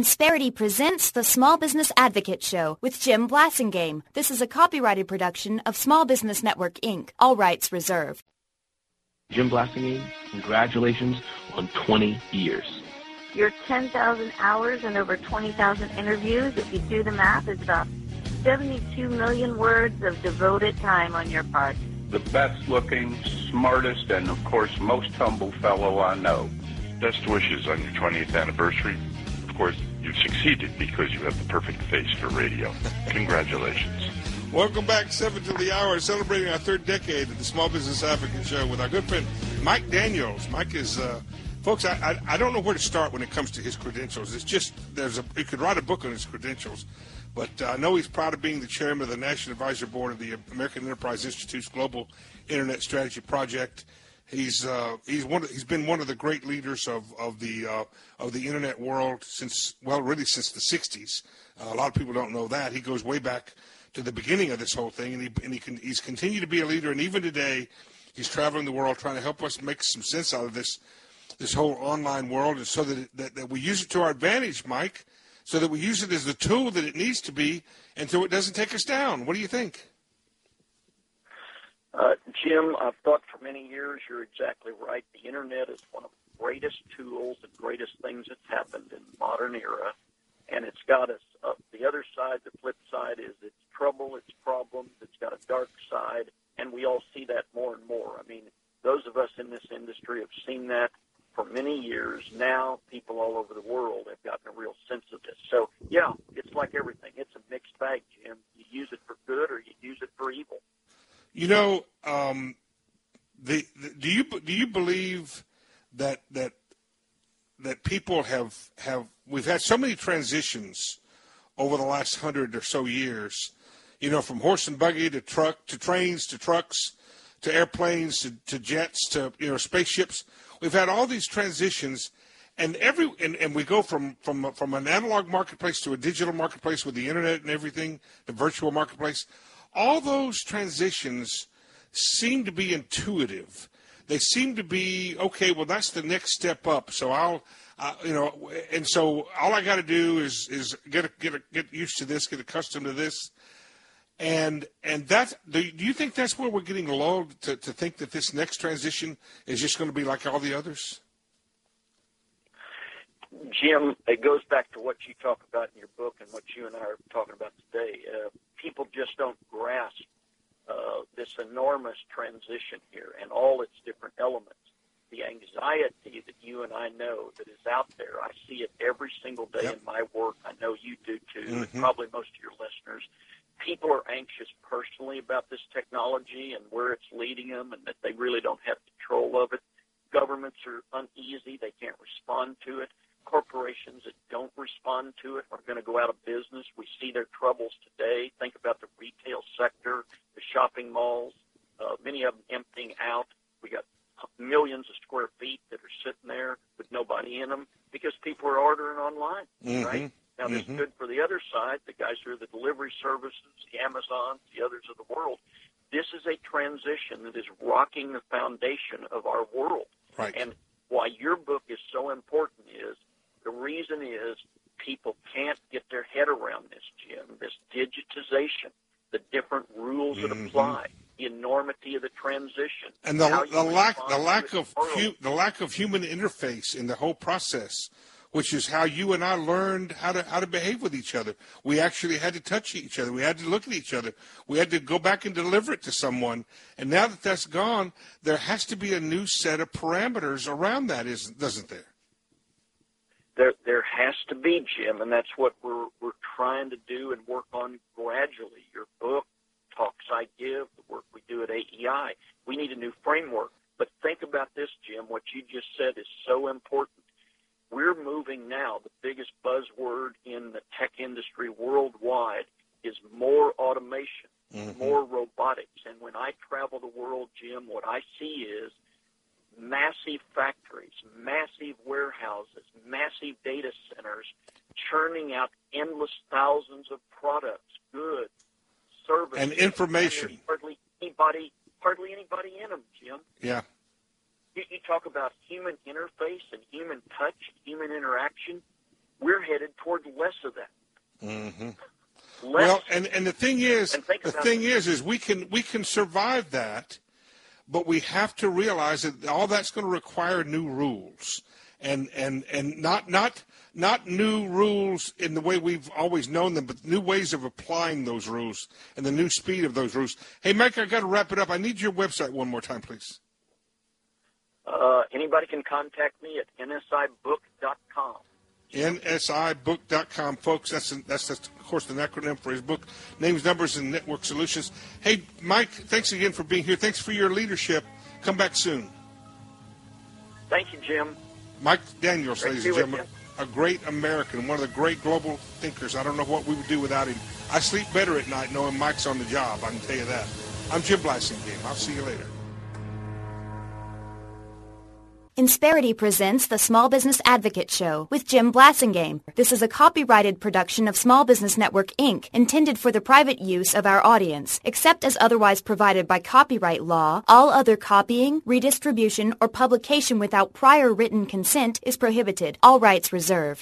Insperity presents the Small Business Advocate Show with Jim Blasingame. This is a copyrighted production of Small Business Network, Inc. All rights reserved. Jim Blasingame, congratulations on 20 years. Your 10,000 hours and over 20,000 interviews, if you do the math, is about 72 million words of devoted time on your part. The best looking, smartest, and of course most humble fellow I know. Best wishes on your 20th anniversary. Of course, you've succeeded because you have the perfect face for radio. Congratulations. Welcome back, 7 to the hour, celebrating our third decade of the Small Business Advocate Show with our good friend Mike Daniels. Mike is, folks, I don't know where to start when it comes to his credentials. It's just, you could write a book on his credentials, but I know he's proud of being the chairman of the National Advisory Board of the American Enterprise Institute's Global Internet Strategy Project. He's been one of the great leaders of the internet world since the 60s. A lot of people don't know that. He goes way back to the beginning of this whole thing, and he's continued to be a leader. And even today, he's traveling the world trying to help us make some sense out of this whole online world, and so that we use it to our advantage, Mike, so that we use it as the tool that it needs to be, and so it doesn't take us down. What do you think? Jim, I've thought for many years you're exactly right. The Internet is one of the greatest tools and greatest things that's happened in the modern era, and it's got us up. The other side, the flip side, is its trouble, its problems. It's got a dark side, and we all see that more and more. I mean, those of us in this industry have seen that for many years. Now people all over the world have gotten a real sense of this. So, yeah, it's like everything. It's a mixed bag, Jim. You use it for good or you use it for evil. You know, do you believe that people have we've had so many transitions over the last 100 or so years, you know, from horse and buggy to truck to trains to trucks to airplanes to jets to, you know, spaceships. We've had all these transitions, and we go from an analog marketplace to a digital marketplace with the internet and everything, the virtual marketplace. All those transitions seem to be intuitive. They seem to be, okay, well, that's the next step up. So and so all I got to do is get used to this, get accustomed to this. And that, do you think that's where we're getting lulled to think that this next transition is just going to be like all the others? Jim, it goes back to what you talk about in your book and what you and I are talking about today. People just don't grasp this enormous transition here and all its different elements. The anxiety that you and I know that is out there, I see it every single day in my work. I know you do too, and probably most of your listeners. People are anxious personally about this technology and where it's leading them and that they really don't have control of it. Governments are uneasy. They can't respond to it. Corporations that don't respond to it are going to go out of business. We see their troubles today. Think about the retail sector, the shopping malls, many of them emptying out. We got millions of square feet that are sitting there with nobody in them because people are ordering online, right? Now, this is good for the other side, the guys who are the delivery services, the Amazons, the others of the world. This is a transition that is rocking the foundation of our world. Right. And why your book is so important is the reason is people can't get their head around this, Jim, this digitization, the different rules that apply, the enormity of the transition, and the lack of human interface in the whole process, which is how you and I learned how to behave with each other. We actually had to touch each other. We had to look at each other. We had to go back and deliver it to someone. And now that that's gone, there has to be a new set of parameters around that, doesn't there? There has to be, Jim, and that's what we're trying to do and work on gradually. Your book, Talks I Give, the work we do at AEI, we need a new framework. But think about this, Jim. What you just said is so important. We're moving now. The biggest buzzword in the tech industry worldwide is more automation, more robotics. And when I travel the world, Jim, what I see is massive factories, massive warehouses, massive data centers churning out endless thousands of products, goods, services, and information. And hardly anybody in them, Jim. Yeah. You talk about human interface and human touch, human interaction. we're headed toward less of that. Mm-hmm. Less, well, and the thing is, we can survive that, but we have to realize that all that's going to require new rules, and not new rules in the way we've always known them, but new ways of applying those rules and the new speed of those rules. Hey, Mike, I got to wrap it up. I need your website one more time, please. Anybody can contact me at nsibook.com. nsibook.com, folks. That's of course the acronym for his book, Names, Numbers, and Network Solutions. Hey, Mike, thanks again for being here. Thanks for your leadership. Come back soon. Thank you, Jim. Mike Daniels, ladies and gentlemen, a great American, one of the great global thinkers. I don't know what we would do without him. I sleep better at night knowing Mike's on the job, I can tell you that. I'm Jim Blasingame. I'll see you later. Insperity presents the Small Business Advocate Show with Jim Blasingame. This is a copyrighted production of Small Business Network, Inc., intended for the private use of our audience. Except as otherwise provided by copyright law, all other copying, redistribution, or publication without prior written consent is prohibited. All rights reserved.